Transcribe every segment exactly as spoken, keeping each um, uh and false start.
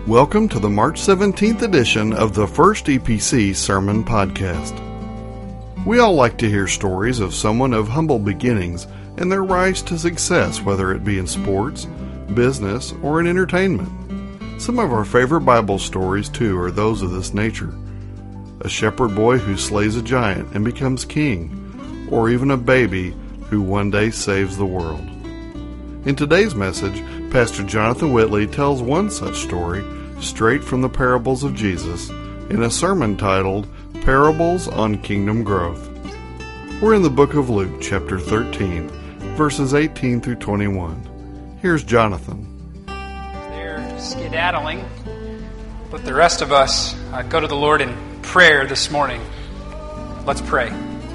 Welcome to the March seventeenth edition of the First E P C Sermon Podcast. We all like to hear stories of someone of humble beginnings and their rise to success, whether it be in sports, business, or in entertainment. Some of our favorite Bible stories, too, are those of this nature. A shepherd boy who slays a giant and becomes king, or even a baby who one day saves the world. In today's message, Pastor Jonathan Whitley tells one such story straight from the parables of Jesus in a sermon titled Parables on Kingdom Growth. We're in the book of Luke, chapter thirteen, verses eighteen through twenty-one. Here's Jonathan. They're skedaddling, but the rest of us uh, go to the Lord in prayer this morning. Let's pray.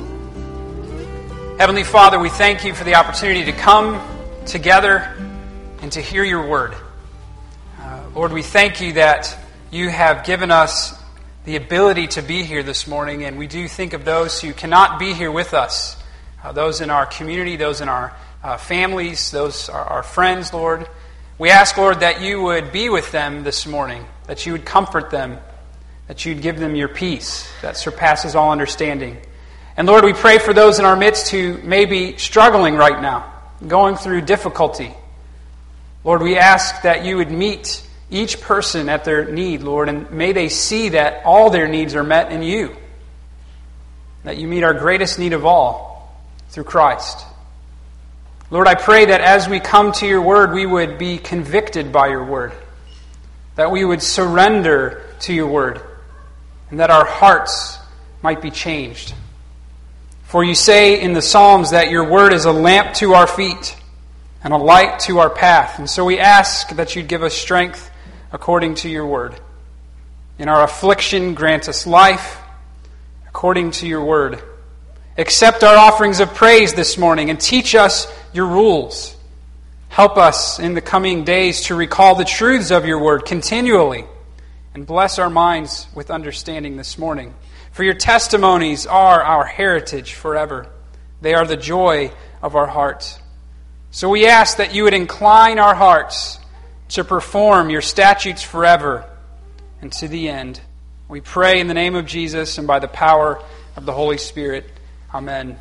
Heavenly Father, we thank you for the opportunity to come together and to hear your word. Uh, Lord, we thank you that you have given us the ability to be here this morning, and we do think of those who cannot be here with us, uh, those in our community, those in our uh, families, those are our friends, Lord. We ask, Lord, that you would be with them this morning, that you would comfort them, that you'd give them your peace that surpasses all understanding. And Lord, we pray for those in our midst who may be struggling right now, going through difficulty. Lord, we ask that you would meet each person at their need, Lord, and may they see that all their needs are met in you, that you meet our greatest need of all through Christ. Lord, I pray that as we come to your word, we would be convicted by your word, that we would surrender to your word, and that our hearts might be changed. For you say in the Psalms that your word is a lamp to our feet and a light to our path. And so we ask that you'd give us strength according to your word. In our affliction, grant us life according to your word. Accept our offerings of praise this morning and teach us your rules. Help us in the coming days to recall the truths of your word continually, and bless our minds with understanding this morning. For your testimonies are our heritage forever. They are the joy of our hearts. So we ask that you would incline our hearts to perform your statutes forever and to the end. We pray in the name of Jesus and by the power of the Holy Spirit. Amen.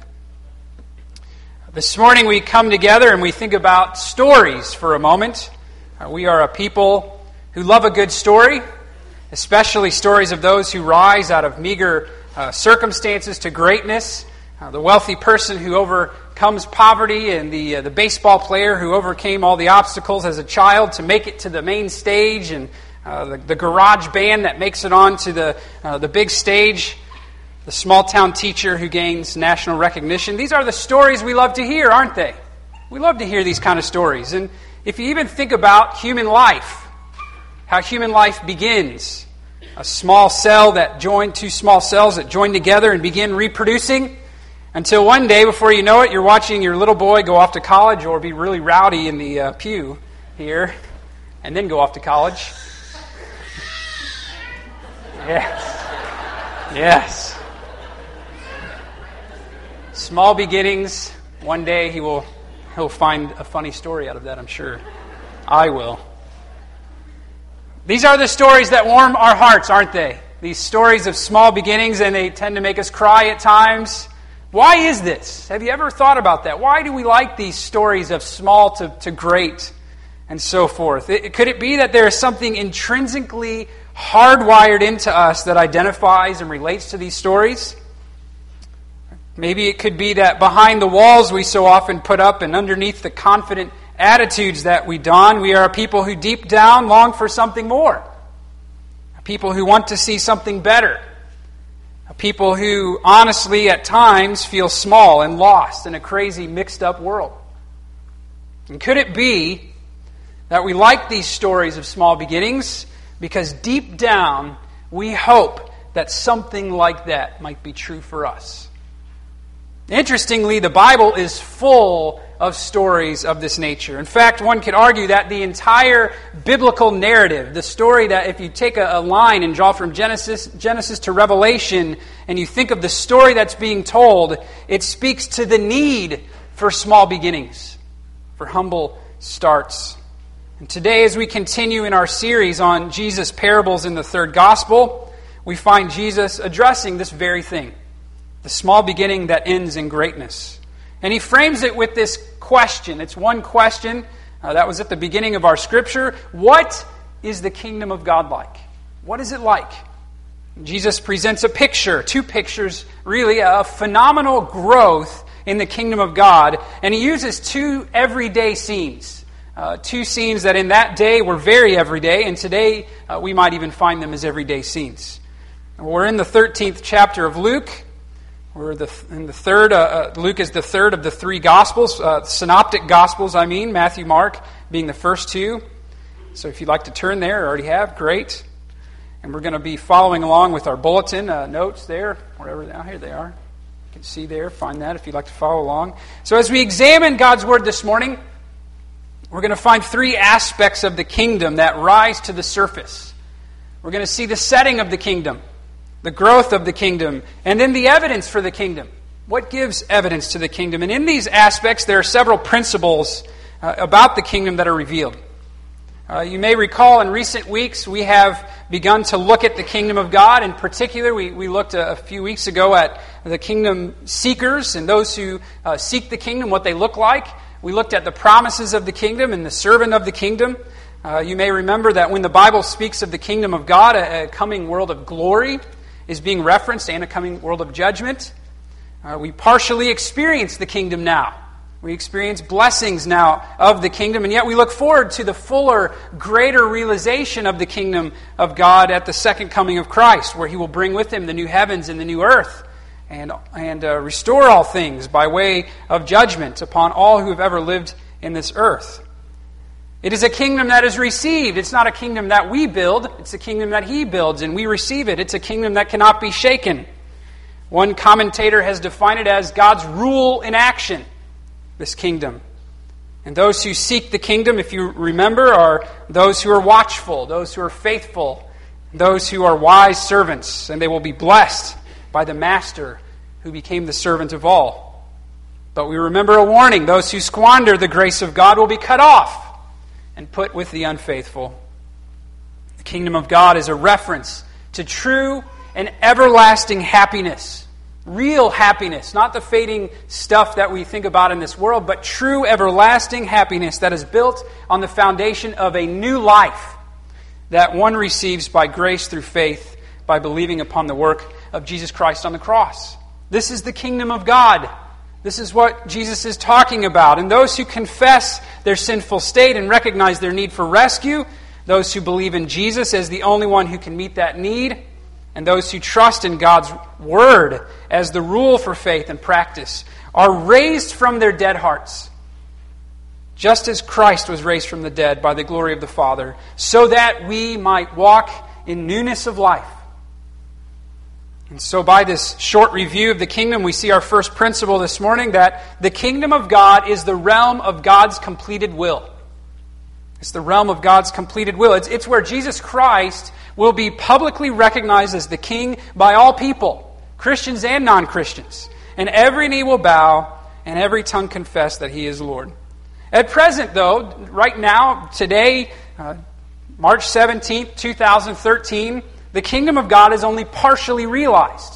This morning we come together and we think about stories for a moment. Uh, we are a people who love a good story, especially stories of those who rise out of meager uh, circumstances to greatness. Uh, the wealthy person who overcomes poverty, and the uh, the baseball player who overcame all the obstacles as a child to make it to the main stage, and uh, the, the garage band that makes it on to the uh, the big stage, the small town teacher who gains national recognition. These are the stories we love to hear, aren't they? We love to hear these kind of stories. And if you even think about human life, how human life begins, a small cell that joined two small cells that join together and begin reproducing, until one day, before you know it, you're watching your little boy go off to college or be really rowdy in the uh, pew here, and then go off to college. Yes. Yes. Small beginnings. One day he will he'll find a funny story out of that, I'm sure. I will. These are the stories that warm our hearts, aren't they? These stories of small beginnings, and they tend to make us cry at times. Why is this? Have you ever thought about that? Why do we like these stories of small to, to great and so forth? It, could it be that there is something intrinsically hardwired into us that identifies and relates to these stories? Maybe it could be that behind the walls we so often put up and underneath the confident attitudes that we don, we are a people who deep down long for something more. A people who want to see something better. People who honestly at times feel small and lost in a crazy mixed up world. And could it be that we like these stories of small beginnings because deep down we hope that something like that might be true for us? Interestingly, the Bible is full of stories of this nature. In fact, one could argue that the entire biblical narrative, the story that if you take a, a line and draw from Genesis, Genesis to Revelation, and you think of the story that's being told, it speaks to the need for small beginnings, for humble starts. And today, as we continue in our series on Jesus' parables in the third gospel, we find Jesus addressing this very thing, the small beginning that ends in greatness. And he frames it with this question. It's one question uh, that was at the beginning of our scripture. What is the kingdom of God like? What is it like? Jesus presents a picture, two pictures, really, of phenomenal growth in the kingdom of God. And he uses two everyday scenes. Uh, two scenes that in that day were very everyday, and today uh, we might even find them as everyday scenes. We're in the thirteenth chapter of Luke. We're the, in the third. Uh, uh, Luke is the third of the three Gospels, uh, synoptic Gospels. I mean, Matthew, Mark being the first two. So, if you'd like to turn there, already have, great. And we're going to be following along with our bulletin uh, notes there, wherever they are. Here they are. You can see there. Find that if you'd like to follow along. So, as we examine God's Word this morning, we're going to find three aspects of the kingdom that rise to the surface. We're going to see the setting of the kingdom, the growth of the kingdom, and then the evidence for the kingdom. What gives evidence to the kingdom? And in these aspects, there are several principles uh, about the kingdom that are revealed. Uh, you may recall in recent weeks, we have begun to look at the kingdom of God. In particular, we, we looked a, a few weeks ago at the kingdom seekers and those who uh, seek the kingdom, what they look like. We looked at the promises of the kingdom and the servant of the kingdom. Uh, you may remember that when the Bible speaks of the kingdom of God, a, a coming world of glory is being referenced, and a coming world of judgment. Uh, we partially experience the kingdom now. We experience blessings now of the kingdom, and yet we look forward to the fuller, greater realization of the kingdom of God at the second coming of Christ, where He will bring with Him the new heavens and the new earth, and, and uh, restore all things by way of judgment upon all who have ever lived in this earth. It is a kingdom that is received. It's not a kingdom that we build. It's a kingdom that He builds, and we receive it. It's a kingdom that cannot be shaken. One commentator has defined it as God's rule in action, this kingdom. And those who seek the kingdom, if you remember, are those who are watchful, those who are faithful, those who are wise servants, and they will be blessed by the master who became the servant of all. But we remember a warning. Those who squander the grace of God will be cut off and put with the unfaithful. The kingdom of God is a reference to true and everlasting happiness. Real happiness, not the fading stuff that we think about in this world, but true everlasting happiness that is built on the foundation of a new life that one receives by grace through faith, by believing upon the work of Jesus Christ on the cross. This is the kingdom of God. This is what Jesus is talking about. And those who confess their sinful state and recognize their need for rescue, those who believe in Jesus as the only one who can meet that need, and those who trust in God's Word as the rule for faith and practice, are raised from their dead hearts, just as Christ was raised from the dead by the glory of the Father, so that we might walk in newness of life. And so by this short review of the kingdom, we see our first principle this morning, that the kingdom of God is the realm of God's completed will. It's the realm of God's completed will. It's, it's where Jesus Christ will be publicly recognized as the King by all people, Christians and non-Christians. And every knee will bow and every tongue confess that He is Lord. At present, though, right now, today, uh, March seventeenth, two thousand thirteen, the kingdom of God is only partially realized.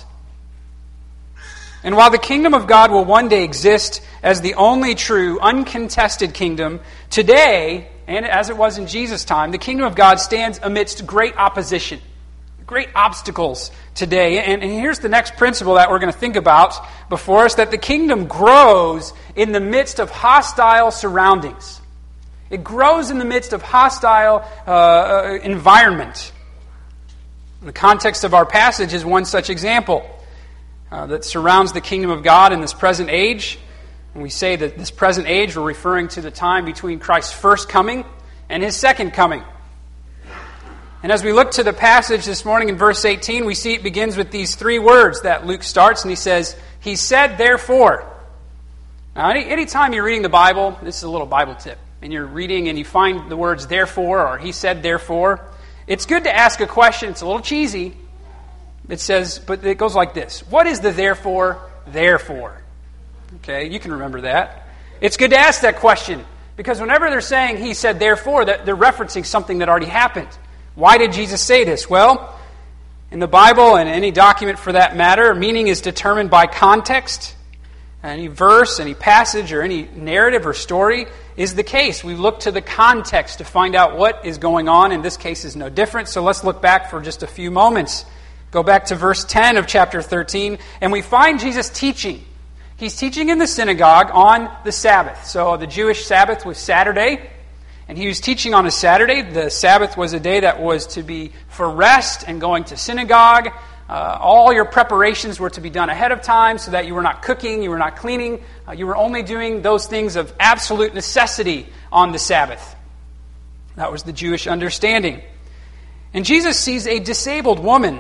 And while the kingdom of God will one day exist as the only true, uncontested kingdom, today, and as it was in Jesus' time, the kingdom of God stands amidst great opposition, great obstacles today. And, and here's the next principle that we're going to think about before us, that the kingdom grows in the midst of hostile surroundings. It grows in the midst of hostile uh, environment. The context of our passage is one such example uh, that surrounds the kingdom of God in this present age. And we say that this present age, we're referring to the time between Christ's first coming and His second coming. And as we look to the passage this morning in verse eighteen, we see it begins with these three words that Luke starts, and he says, He said, therefore. Now, any anytime you're reading the Bible, this is a little Bible tip, and you're reading and you find the words therefore, or He said, therefore, it's good to ask a question. It's a little cheesy. It says, but it goes like this. What is the therefore, therefore? Okay, you can remember that. It's good to ask that question Because whenever they're saying he said therefore, that they're referencing something that already happened. Why did Jesus say this? Well, in the Bible and any document for that matter, meaning is determined by context. Any verse, any passage, or any narrative or story is the case. We look to the context to find out what is going on. In this case is no different. So let's look back for just a few moments. Go back to verse ten of chapter thirteen, and we find Jesus teaching. He's teaching in the synagogue on the Sabbath. So the Jewish Sabbath was Saturday, and he was teaching on a Saturday. The Sabbath was a day that was to be for rest and going to synagogue. Uh, all your preparations were to be done ahead of time so that you were not cooking, you were not cleaning. Uh, you were only doing those things of absolute necessity on the Sabbath. That was the Jewish understanding. And Jesus sees a disabled woman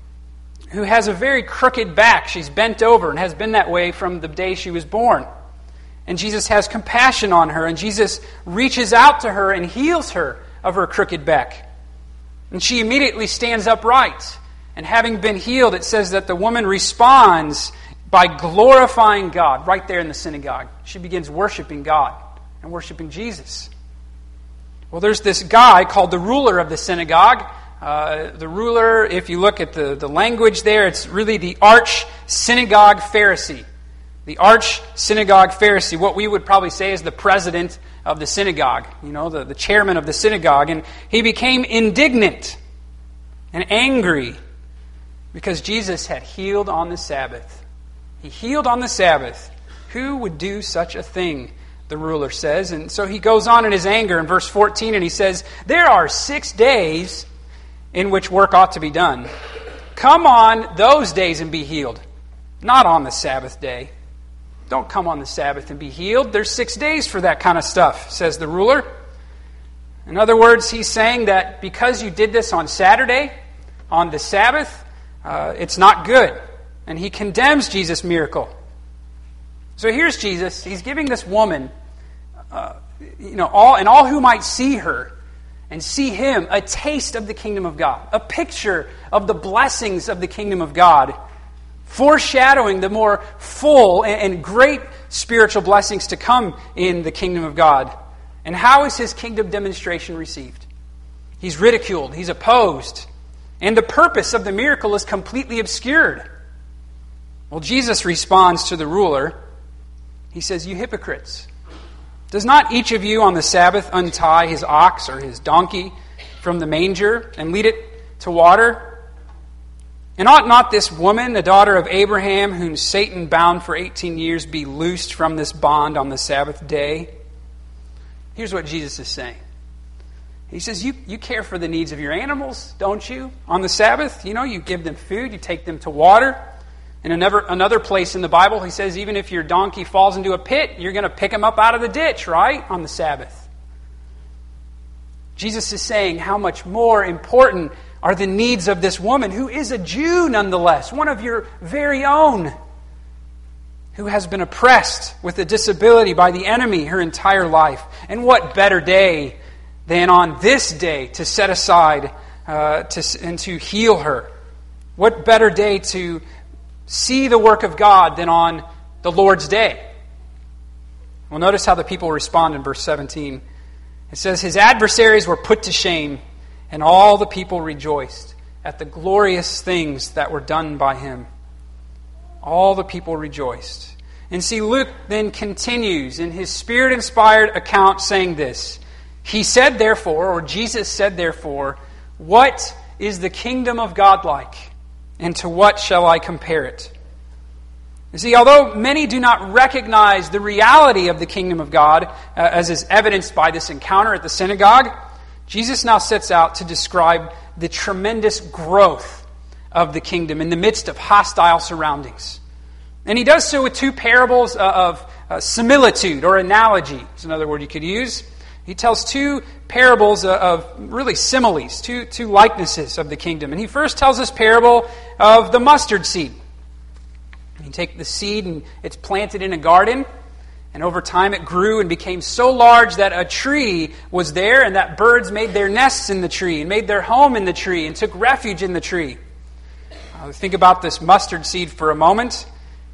who has a very crooked back. She's bent over and has been that way from the day she was born. And Jesus has compassion on her, and Jesus reaches out to her and heals her of her crooked back. And she immediately stands upright. And having been healed, it says that the woman responds by glorifying God right there in the synagogue. She begins worshiping God and worshiping Jesus. Well, there's this guy called the ruler of the synagogue. Uh, the ruler, if you look at the, the language there, it's really the arch synagogue Pharisee. The arch synagogue Pharisee, what we would probably say is the president of the synagogue, you know, the, the chairman of the synagogue. And he became indignant and angry because Jesus had healed on the Sabbath. He healed on the Sabbath. Who would do such a thing, the ruler says. And so he goes on in his anger in verse fourteen, and he says, there are six days in which work ought to be done. Come on those days and be healed, not on the Sabbath day. Don't come on the Sabbath and be healed. There's six days for that kind of stuff, says the ruler. In other words, he's saying that because you did this on Saturday, on the Sabbath, uh, it's not good. And he condemns Jesus' miracle. So here's Jesus. He's giving this woman, uh, you know, all and all who might see her and see him, a taste of the kingdom of God, a picture of the blessings of the kingdom of God, foreshadowing the more full and great spiritual blessings to come in the kingdom of God. And how is his kingdom demonstration received? He's ridiculed, he's opposed, and the purpose of the miracle is completely obscured. Well, Jesus responds to the ruler. He says, you hypocrites, does not each of you on the Sabbath untie his ox or his donkey from the manger and lead it to water? And ought not this woman, the daughter of Abraham, whom Satan bound for eighteen years, be loosed from this bond on the Sabbath day? Here's what Jesus is saying. He says, you, you care for the needs of your animals, don't you? On the Sabbath, you know, you give them food, you take them to water. In another, another place in the Bible, he says, even if your donkey falls into a pit, you're going to pick him up out of the ditch, right? On the Sabbath. Jesus is saying how much more important are the needs of this woman, who is a Jew nonetheless, one of your very own, who has been oppressed with a disability by the enemy her entire life. And what better day than on this day to set aside uh, to, and to heal her? What better day to see the work of God than on the Lord's day? Well, notice how the people respond in verse seventeen. It says, his adversaries were put to shame, and all the people rejoiced at the glorious things that were done by him. All the people rejoiced. And see, Luke then continues in his Spirit-inspired account saying this. He said, therefore, or Jesus said, therefore, what is the kingdom of God like? And to what shall I compare it? You see, although many do not recognize the reality of the kingdom of God, uh, as is evidenced by this encounter at the synagogue, Jesus now sets out to describe the tremendous growth of the kingdom in the midst of hostile surroundings. And he does so with two parables of uh, similitude or analogy. Is another word you could use. He tells two parables of really similes, two, two likenesses of the kingdom. And he first tells this parable of the mustard seed. You take the seed and it's planted in a garden, and over time it grew and became so large that a tree was there, and that birds made their nests in the tree and made their home in the tree and took refuge in the tree. Uh, think about this mustard seed for a moment.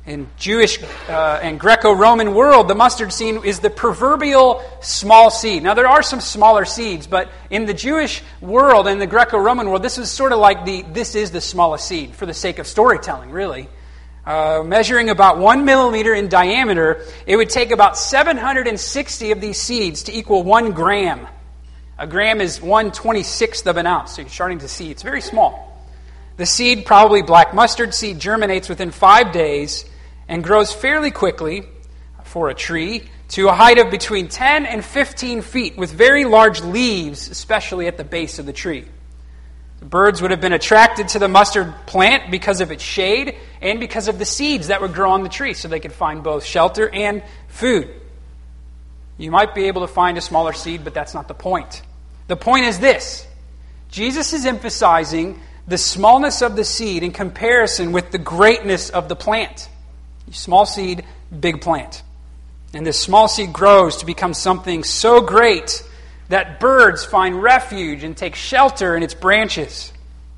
In Jewish uh, and Greco-Roman world, the mustard seed is the proverbial small seed. Now, there are some smaller seeds, but in the Jewish world and the Greco-Roman world, this is sort of like the, this is the smallest seed for the sake of storytelling, really. Uh, measuring about one millimeter in diameter, it would take about seven hundred sixty of these seeds to equal one gram. A gram is one twenty-sixth of an ounce, so you're starting to see it's very small. The seed, probably black mustard seed, germinates within five days and grows fairly quickly for a tree to a height of between ten and fifteen feet with very large leaves, especially at the base of the tree. The birds would have been attracted to the mustard plant because of its shade and because of the seeds that would grow on the tree, so they could find both shelter and food. You might be able to find a smaller seed, but that's not the point. The point is this: Jesus is emphasizing the smallness of the seed in comparison with the greatness of the plant. Small seed, big plant. And this small seed grows to become something so great that birds find refuge and take shelter in its branches.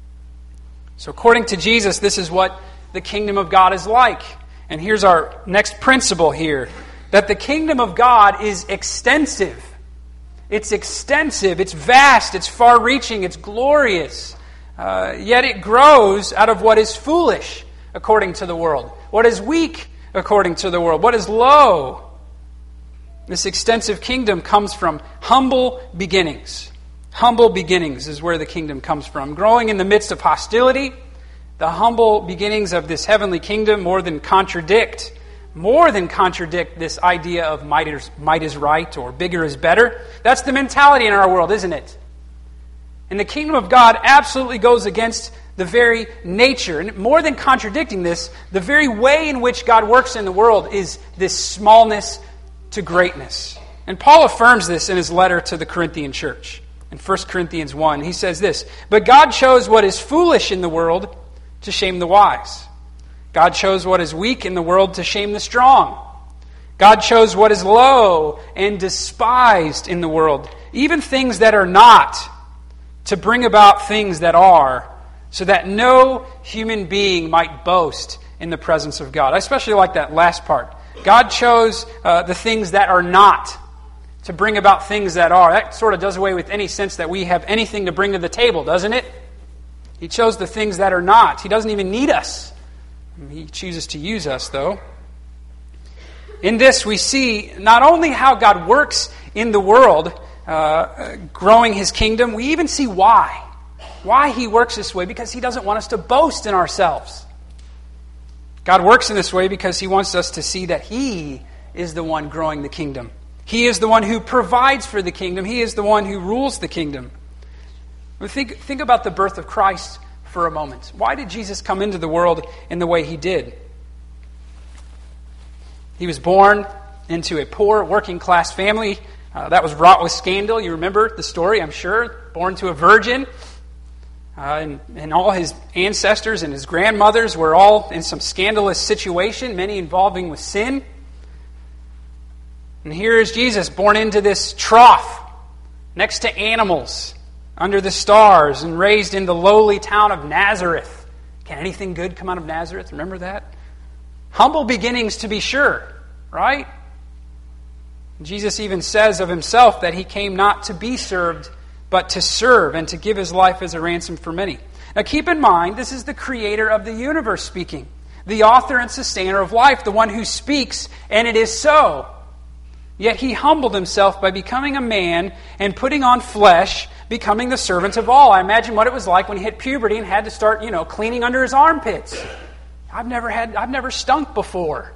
So according to Jesus, this is what the kingdom of God is like. And here's our next principle here, that the kingdom of God is extensive. It's extensive, it's vast, it's far-reaching, it's glorious. Uh, yet it grows out of what is foolish, according to the world. What is weak, according to the world. What is low. This extensive kingdom comes from humble beginnings. Humble beginnings is where the kingdom comes from. Growing in the midst of hostility, the humble beginnings of this heavenly kingdom more than contradict, more than contradict this idea of might is, might is right or bigger is better. That's the mentality in our world, isn't it? And the kingdom of God absolutely goes against the very nature, and more than contradicting this, the very way in which God works in the world is this smallness to greatness. And Paul affirms this in his letter to the Corinthian church. In First Corinthians one, he says this: "But God chose what is foolish in the world to shame the wise. God chose what is weak in the world to shame the strong. God chose what is low and despised in the world, even things that are not, to bring about things that are, so that no human being might boast in the presence of God." I especially like that last part. God chose uh, the things that are not to bring about things that are. That sort of does away with any sense that we have anything to bring to the table, doesn't it? He chose the things that are not. He doesn't even need us. He chooses to use us, though. In this, we see not only how God works in the world, uh, growing His kingdom, we even see why. Why He works this way, because He doesn't want us to boast in ourselves. God works in this way because He wants us to see that He is the one growing the kingdom. He is the one who provides for the kingdom. He is the one who rules the kingdom. Think, think about the birth of Christ for a moment. Why did Jesus come into the world in the way He did? He was born into a poor working class family uh, that was wrought with scandal. You remember the story, I'm sure. Born to a virgin. Uh, and, and all his ancestors and his grandmothers were all in some scandalous situation, many involving with sin. And here is Jesus born into this trough next to animals, under the stars, and raised in the lowly town of Nazareth. Can anything good come out of Nazareth? Remember that? Humble beginnings, to be sure, right? Jesus even says of Himself that He came not to be served, but to serve and to give His life as a ransom for many. Now keep in mind, this is the Creator of the universe speaking, the author and sustainer of life, the one who speaks, and it is so. Yet He humbled Himself by becoming a man and putting on flesh, becoming the servant of all. I imagine what it was like when He hit puberty and had to start, you know, cleaning under His armpits. I've never had, I've never stunk before.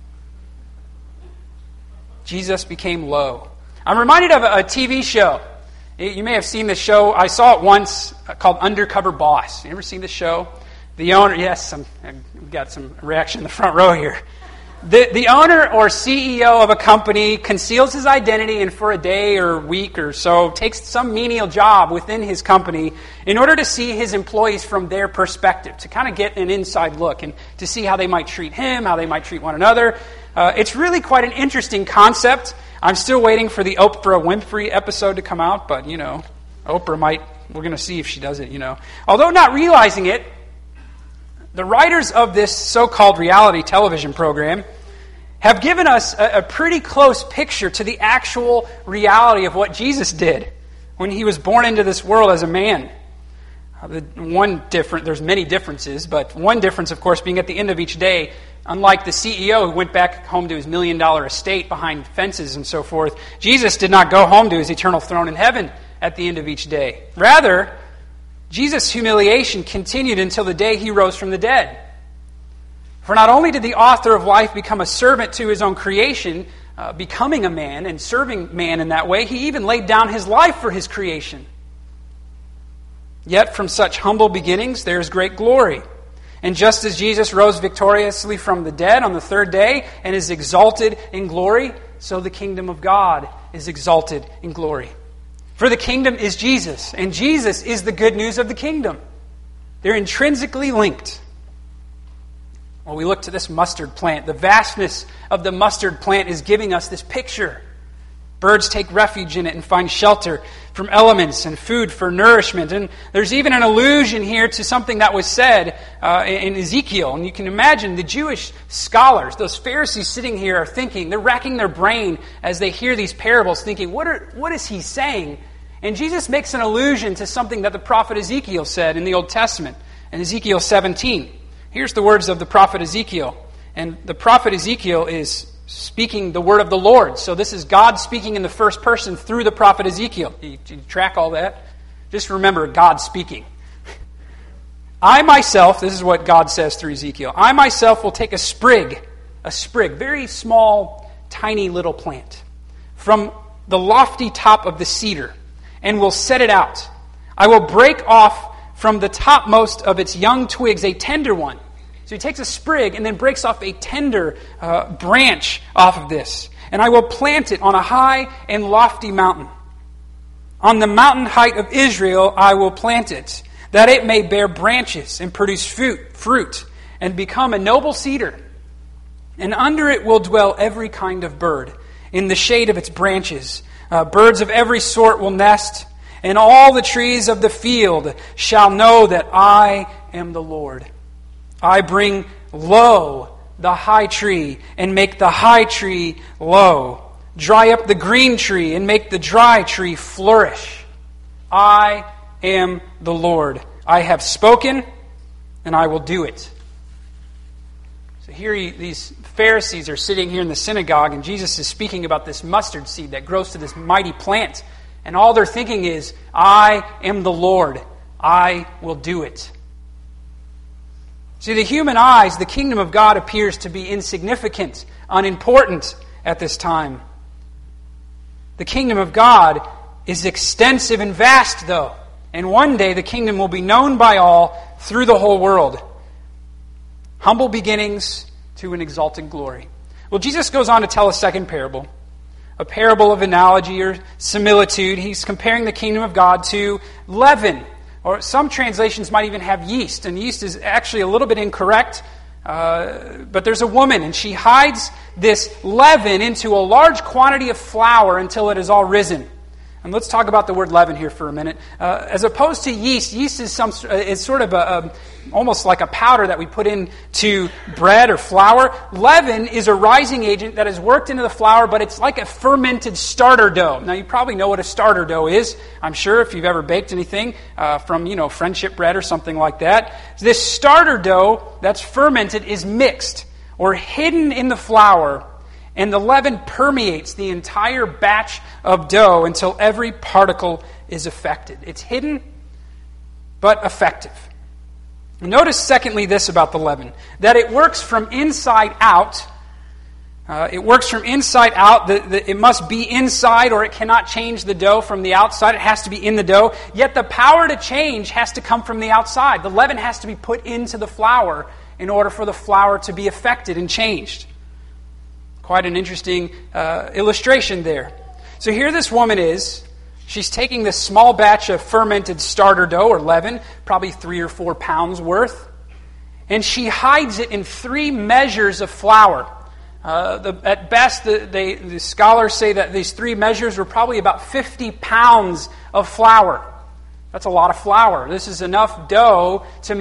Jesus became low. I'm reminded of a, a T V show. You may have seen this show. I saw it once called Undercover Boss. You ever seen this show? The owner, yes, I'm, I've got some reaction in the front row here. The, the owner or C E O of a company conceals his identity and for a day or week or so takes some menial job within his company in order to see his employees from their perspective, to kind of get an inside look and to see how they might treat him, how they might treat one another. Uh, it's really quite an interesting concept. I'm still waiting for the Oprah Winfrey episode to come out, but, you know, Oprah might, we're going to see if she does it, you know. Although not realizing it, The writers of this so-called reality television program have given us a, a pretty close picture to the actual reality of what Jesus did when he was born into this world as a man. Uh, the one different, there's many differences, but one difference, of course, being at the end of each day, unlike the C E O who went back home to his million-dollar estate behind fences and so forth, Jesus did not go home to his eternal throne in heaven at the end of each day. Rather, Jesus' humiliation continued until the day he rose from the dead. For not only did the author of life become a servant to his own creation, uh, becoming a man and serving man in that way, he even laid down his life for his creation. Yet from such humble beginnings there is great glory. And just as Jesus rose victoriously from the dead on the third day and is exalted in glory, so the kingdom of God is exalted in glory. For the kingdom is Jesus, and Jesus is the good news of the kingdom. They're intrinsically linked. Well, we look to this mustard plant. The vastness of the mustard plant is giving us this picture. Birds take refuge in it and find shelter from elements and food for nourishment. And there's even an allusion here to something that was said uh, in Ezekiel. And you can imagine the Jewish scholars, those Pharisees sitting here are thinking, they're racking their brain as they hear these parables, thinking, what are, what is he saying? And Jesus makes an allusion to something that the prophet Ezekiel said in the Old Testament, in Ezekiel seventeen. Here's the words of the prophet Ezekiel. And the prophet Ezekiel is speaking the word of the Lord. So this is God speaking in the first person through the prophet Ezekiel. You, you track all that? Just remember God speaking. I myself, this is what God says through Ezekiel, I myself will take a sprig, a sprig, very small, tiny little plant, from the lofty top of the cedar, and will set it out. I will break off from the topmost of its young twigs a tender one. So he takes a sprig and then breaks off a tender uh, branch off of this. And I will plant it on a high and lofty mountain. On the mountain height of Israel I will plant it, that it may bear branches and produce fruit, fruit and become a noble cedar. And under it will dwell every kind of bird. In the shade of its branches, uh, birds of every sort will nest. And all the trees of the field shall know that I am the Lord. I bring low the high tree and make the high tree low. Dry up the green tree and make the dry tree flourish. I am the Lord. I have spoken and I will do it. So here he, these Pharisees are sitting here in the synagogue and Jesus is speaking about this mustard seed that grows to this mighty plant. And all they're thinking is, I am the Lord. I will do it. See, the human eyes, the kingdom of God appears to be insignificant, unimportant at this time. The kingdom of God is extensive and vast, though. And one day the kingdom will be known by all through the whole world. Humble beginnings to an exalted glory. Well, Jesus goes on to tell a second parable. A parable of analogy or similitude. He's comparing the kingdom of God to leaven. Or some translations might even have yeast. And yeast is actually a little bit incorrect. Uh, but there's a woman and she hides this leaven into a large quantity of flour until it is all risen. And let's talk about the word leaven here for a minute. Uh, as opposed to yeast, yeast is some is sort of a, a almost like a powder that we put into bread or flour. Leaven is a rising agent that is worked into the flour, but it's like a fermented starter dough. Now, you probably know what a starter dough is, I'm sure, if you've ever baked anything uh, from, you know, friendship bread or something like that. This starter dough that's fermented is mixed or hidden in the flour, and the leaven permeates the entire batch of dough until every particle is affected. It's hidden, but effective. Notice, secondly, this about the leaven, that it works from inside out. Uh, it works from inside out. The, the, it must be inside or it cannot change the dough from the outside. It has to be in the dough. Yet the power to change has to come from the outside. The leaven has to be put into the flour in order for the flour to be affected and changed. Quite an interesting uh, illustration there. So here this woman is. She's taking this small batch of fermented starter dough or leaven, probably three or four pounds worth, and she hides it in three measures of flour. Uh, the, at best, the, they, the scholars say that these three measures were probably about fifty pounds of flour. That's a lot of flour. This is enough dough to make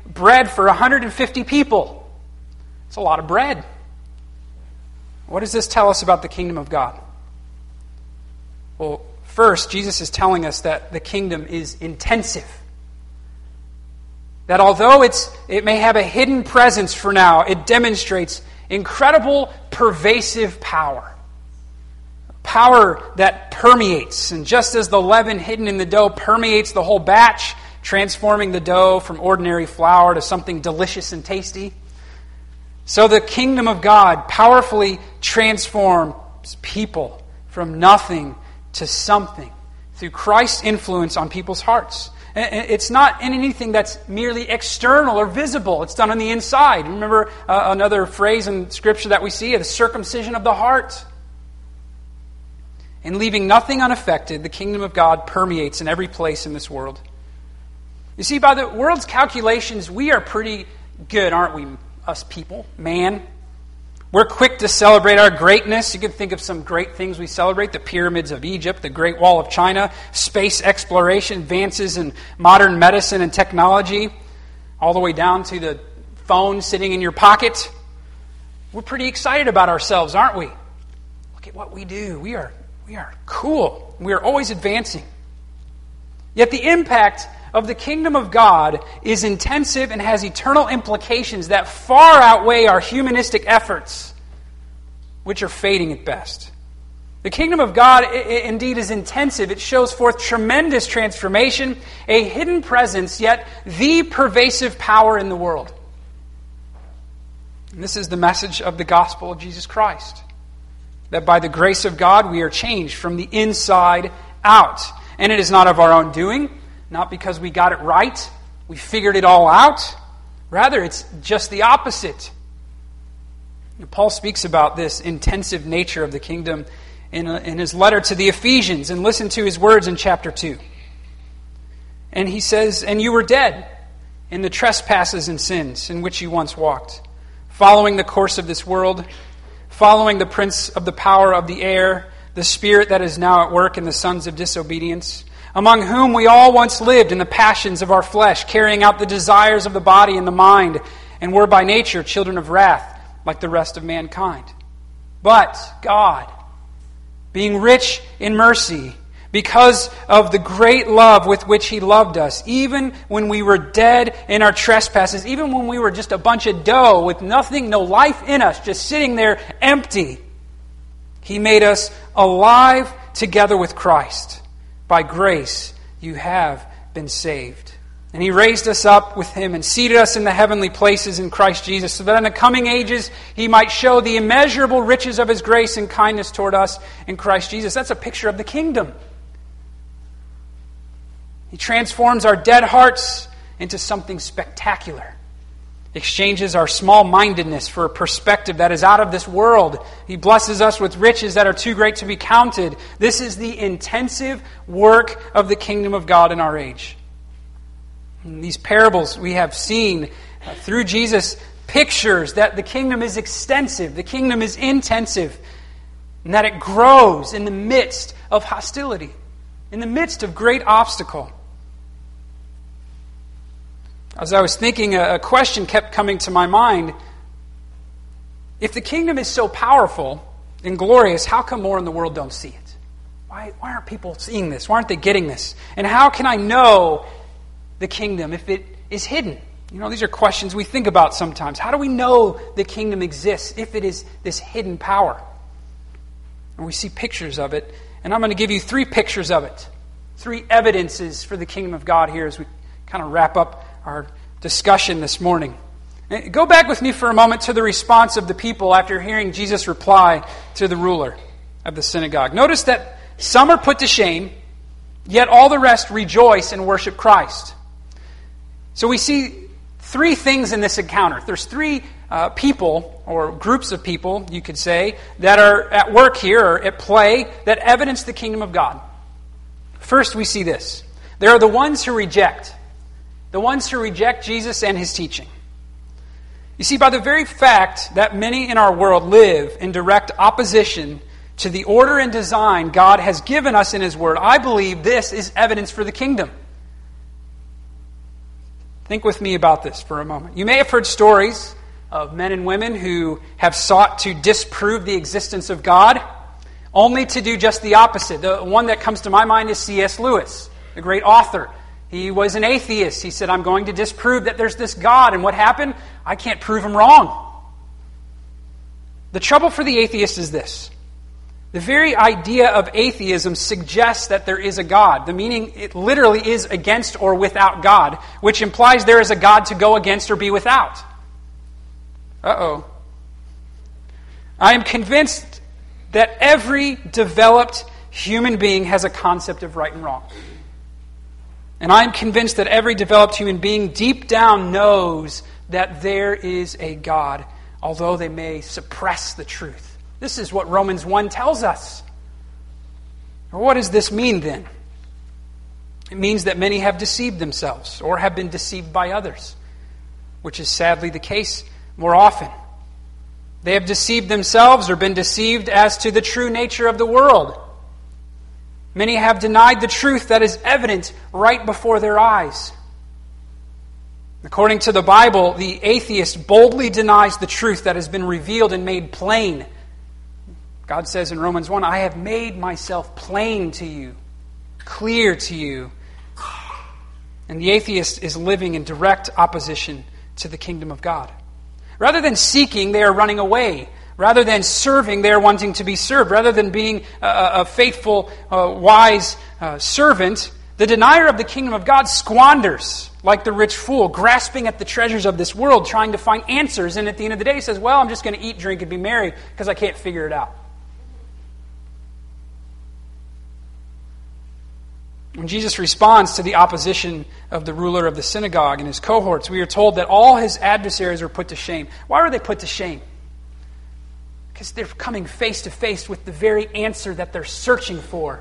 bread for one hundred fifty people. It's a lot of bread. What does this tell us about the kingdom of God? Well, first, Jesus is telling us that the kingdom is intensive. That although it's it may have a hidden presence for now, it demonstrates incredible pervasive power. Power that permeates. And just as the leaven hidden in the dough permeates the whole batch, transforming the dough from ordinary flour to something delicious and tasty, so the kingdom of God powerfully transforms people from nothing to something through Christ's influence on people's hearts. It's not anything that's merely external or visible. It's done on the inside. Remember uh, another phrase in Scripture that we see, the circumcision of the heart. And leaving nothing unaffected, the kingdom of God permeates in every place in this world. You see, by the world's calculations, we are pretty good, aren't we, us people, man? We're quick to celebrate our greatness. You can think of some great things we celebrate. The pyramids of Egypt, the Great Wall of China, space exploration, advances in modern medicine and technology, all the way down to the phone sitting in your pocket. We're pretty excited about ourselves, aren't we? Look at what we do. We are, we are cool. We are always advancing. Yet the impact of the kingdom of God is intensive and has eternal implications that far outweigh our humanistic efforts, which are fading at best. The kingdom of God indeed is intensive. It shows forth tremendous transformation, a hidden presence, yet the pervasive power in the world. And this is the message of the gospel of Jesus Christ, that by the grace of God we are changed from the inside out. And it is not of our own doing, not because we got it right, we figured it all out. Rather, it's just the opposite. Paul speaks about this intensive nature of the kingdom in, a, in his letter to the Ephesians, and listen to his words in chapter two. And he says, "And you were dead in the trespasses and sins in which you once walked, following the course of this world, following the prince of the power of the air, the spirit that is now at work in the sons of disobedience, among whom we all once lived in the passions of our flesh, carrying out the desires of the body and the mind, and were by nature children of wrath, like the rest of mankind. But God, being rich in mercy, because of the great love with which He loved us, even when we were dead in our trespasses, even when we were just a bunch of dough with nothing, no life in us, just sitting there empty, He made us alive together with Christ. By grace you have been saved. And He raised us up with Him and seated us in the heavenly places in Christ Jesus, so that in the coming ages He might show the immeasurable riches of His grace and kindness toward us in Christ Jesus." That's a picture of the kingdom. He transforms our dead hearts into something spectacular. Exchanges our small-mindedness for a perspective that is out of this world. He blesses us with riches that are too great to be counted. This is the intensive work of the kingdom of God in our age. In these parables we have seen uh, through Jesus pictures that the kingdom is extensive, the kingdom is intensive, and that it grows in the midst of hostility, in the midst of great obstacle. As I was thinking, a question kept coming to my mind. If the kingdom is so powerful and glorious, how come more in the world don't see it? Why, why aren't people seeing this? Why aren't they getting this? And how can I know the kingdom if it is hidden? You know, these are questions we think about sometimes. How do we know the kingdom exists if it is this hidden power? And we see pictures of it. And I'm going to give you three pictures of it. Three evidences for the kingdom of God here as we kind of wrap up our discussion this morning. Go back with me for a moment to the response of the people after hearing Jesus reply to the ruler of the synagogue. Notice that some are put to shame, yet all the rest rejoice and worship Christ. So we see three things in this encounter. There's three uh, people, or groups of people, you could say, that are at work here, or at play, that evidence the kingdom of God. First, we see this. There are the ones who reject. The ones who reject Jesus and His teaching. You see, by the very fact that many in our world live in direct opposition to the order and design God has given us in His Word, I believe this is evidence for the kingdom. Think with me about this for a moment. You may have heard stories of men and women who have sought to disprove the existence of God, only to do just the opposite. The one that comes to my mind is C S Lewis, the great author. He was an atheist. He said, I'm going to disprove that there's this God. And what happened? I can't prove him wrong. The trouble for the atheist is this. The very idea of atheism suggests that there is a God. The meaning, it literally is against or without God, which implies there is a God to go against or be without. Uh-oh. I am convinced that every developed human being has a concept of right and wrong. And I am convinced that every developed human being deep down knows that there is a God, although they may suppress the truth. This is what Romans one tells us. What does this mean then? It means that many have deceived themselves or have been deceived by others, which is sadly the case more often. They have deceived themselves or been deceived as to the true nature of the world. Many have denied the truth that is evident right before their eyes. According to the Bible, the atheist boldly denies the truth that has been revealed and made plain. God says in Romans one, I have made myself plain to you, clear to you. And the atheist is living in direct opposition to the kingdom of God. Rather than seeking, they are running away. Rather than serving, they are wanting to be served. Rather than being a, a faithful, uh, wise uh, servant, the denier of the kingdom of God squanders like the rich fool, grasping at the treasures of this world, trying to find answers. And at the end of the day, he says, well, I'm just going to eat, drink, and be merry because I can't figure it out. When Jesus responds to the opposition of the ruler of the synagogue and his cohorts, we are told that all his adversaries were put to shame. Why were they put to shame? Because they're coming face to face with the very answer that they're searching for.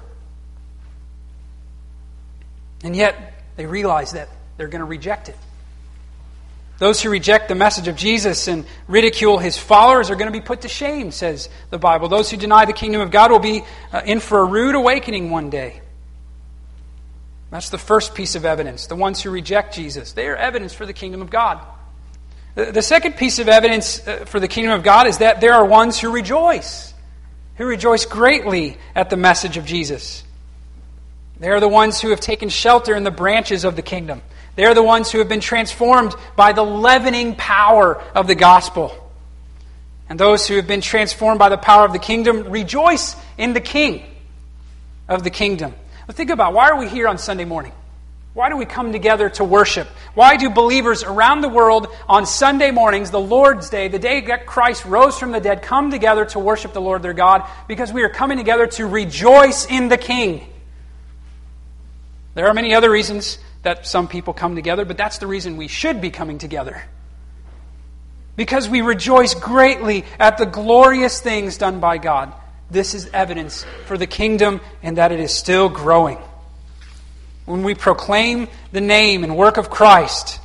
And yet, they realize that they're going to reject it. Those who reject the message of Jesus and ridicule his followers are going to be put to shame, says the Bible. Those who deny the kingdom of God will be uh, in for a rude awakening one day. That's the first piece of evidence. The ones who reject Jesus, they are evidence for the kingdom of God. The, the second piece of evidence uh, for the kingdom of God is that there are ones who rejoice, who rejoice greatly at the message of Jesus. They are the ones who have taken shelter in the branches of the kingdom. They are the ones who have been transformed by the leavening power of the gospel. And those who have been transformed by the power of the kingdom rejoice in the King of the kingdom. But think about, why are we here on Sunday morning? Why do we come together to worship? Why do believers around the world on Sunday mornings, the Lord's Day, the day that Christ rose from the dead, come together to worship the Lord their God? Because we are coming together to rejoice in the King. There are many other reasons that some people come together, but that's the reason we should be coming together. Because we rejoice greatly at the glorious things done by God. This is evidence for the kingdom and that it is still growing. When we proclaim the name and work of Christ,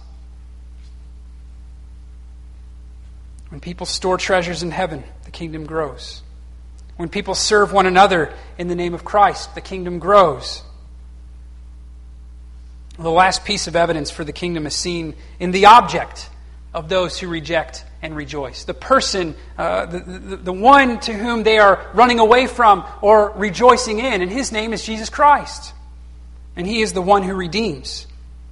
when people store treasures in heaven, the kingdom grows. When people serve one another in the name of Christ, the kingdom grows. The last piece of evidence for the kingdom is seen in the object of those who reject and rejoice. The person, uh, the, the, the one to whom they are running away from or rejoicing in, and his name is Jesus Christ. And he is the one who redeems.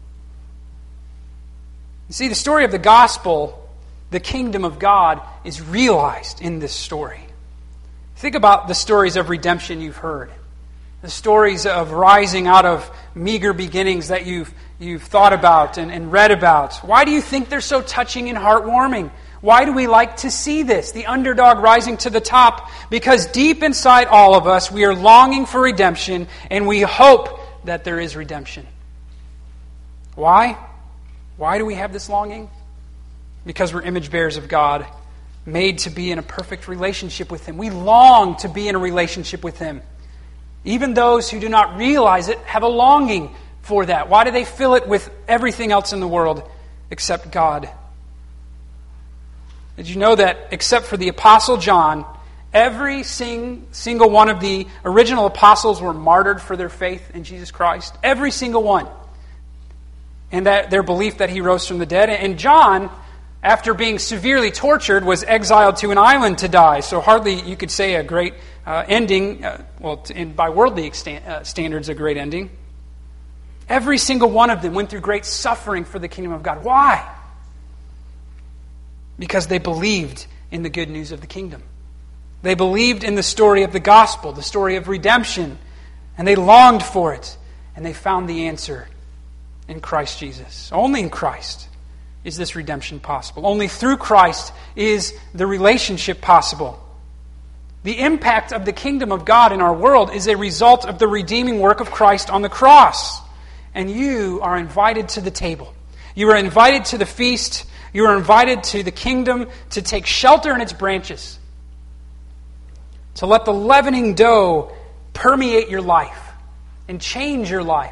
You see, the story of the gospel, the kingdom of God, is realized in this story. Think about the stories of redemption you've heard. The stories of rising out of meager beginnings that you've you've thought about and, and read about. Why do you think they're so touching and heartwarming? Why do we like to see this? The underdog rising to the top. Because deep inside all of us, we are longing for redemption, and we hope that there is redemption. Why? Why do we have this longing? Because we're image bearers of God, made to be in a perfect relationship with Him. We long to be in a relationship with Him. Even those who do not realize it have a longing for that. Why do they fill it with everything else in the world except God? Did you know that except for the Apostle John, every sing, single one of the original apostles were martyred for their faith in Jesus Christ? Every single one. and that their belief that he rose from the dead. And John, after being severely tortured, was exiled to an island to die. So hardly, you could say, a great uh, ending, uh, well, in, by worldly extan- uh, standards, a great ending. Every single one of them went through great suffering for the kingdom of God. Why? Because they believed in the good news of the kingdom. They believed in the story of the gospel, the story of redemption, and they longed for it, and they found the answer in Christ Jesus. Only in Christ is this redemption possible. Only through Christ is the relationship possible. The impact of the kingdom of God in our world is a result of the redeeming work of Christ on the cross. And you are invited to the table. You are invited to the feast. You are invited to the kingdom to take shelter in its branches. To let the leavening dough permeate your life and change your life.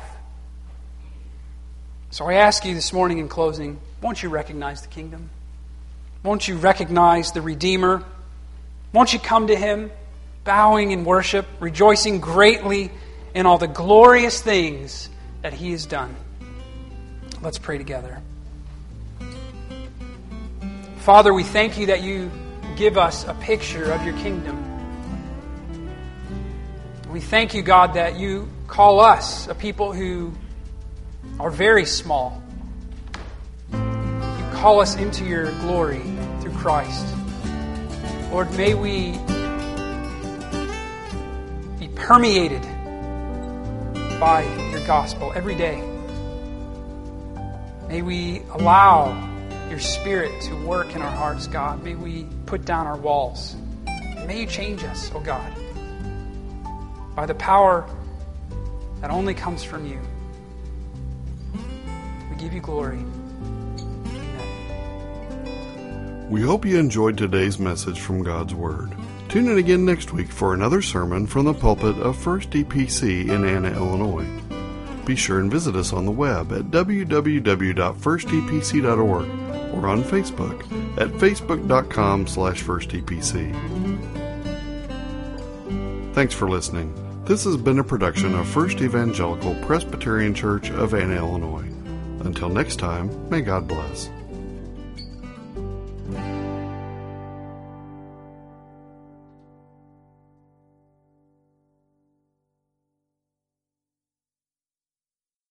So I ask you this morning in closing, won't you recognize the kingdom? Won't you recognize the Redeemer? Won't you come to Him, bowing in worship, rejoicing greatly in all the glorious things that He has done? Let's pray together. Father, we thank you that you give us a picture of your kingdom. We thank you, God, that you call us a people who are very small. You call us into your glory through Christ. Lord, may we be permeated by your gospel every day. May we allow your Spirit to work in our hearts, God. May we put down our walls. May you change us, oh God, by the power that only comes from you. We give you glory. Amen. We hope you enjoyed today's message from God's Word. Tune in again next week for another sermon from the pulpit of First E P C in Anna, Illinois. Be sure and visit us on the web at w w w dot first e p c dot org or on Facebook at facebook dot com slash first e p c. Thanks for listening. This has been a production of First Evangelical Presbyterian Church of Anna, Illinois. Until next time, may God bless.